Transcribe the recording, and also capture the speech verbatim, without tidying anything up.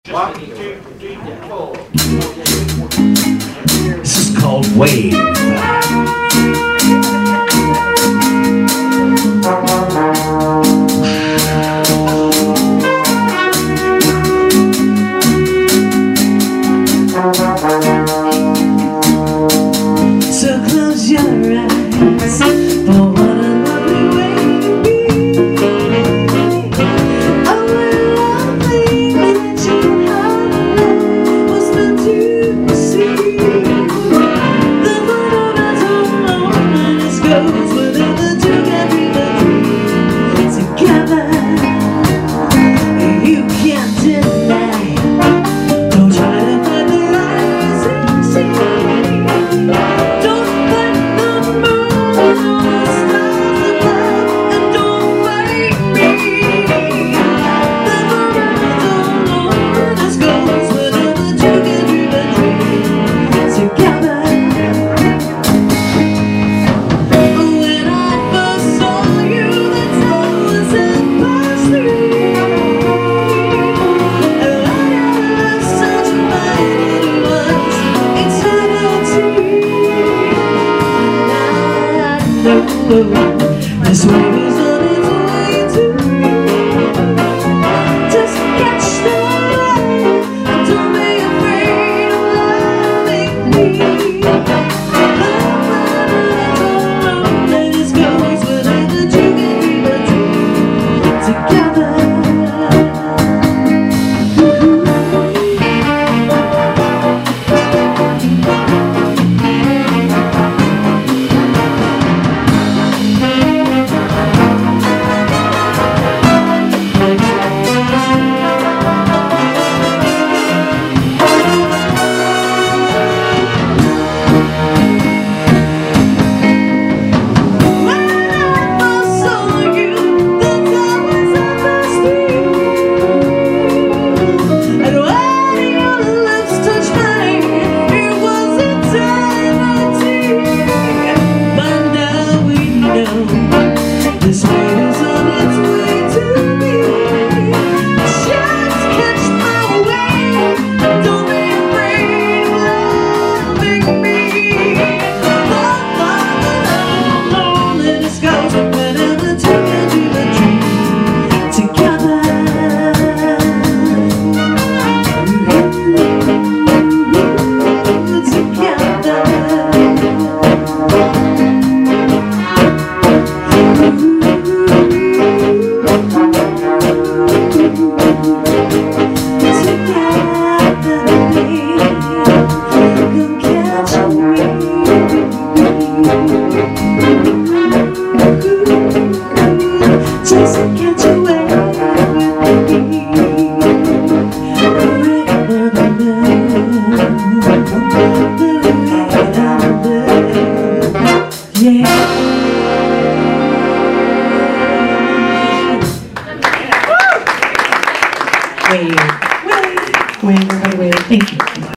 One, two, three, four. This is called Wave. So close your eyes for what a lovely way to be. Oh, what a lovely image your heart was meant to see. The one that's alone and it goes within the two can be the dream together. You can't deny. Don't try to find the lies and see. This wave is on its way to me. Just catch the light and don't be afraid of loving me. Love alone and it goes within the two can be the dream together. This wave is on its way to me. Just catch my wave. Don't be afraid of loving me. Love alone and it goes whenever the two can do the dream together. Just catch a wave with me. Yeah. Wave, wave, wave, wave, wave. Thank you.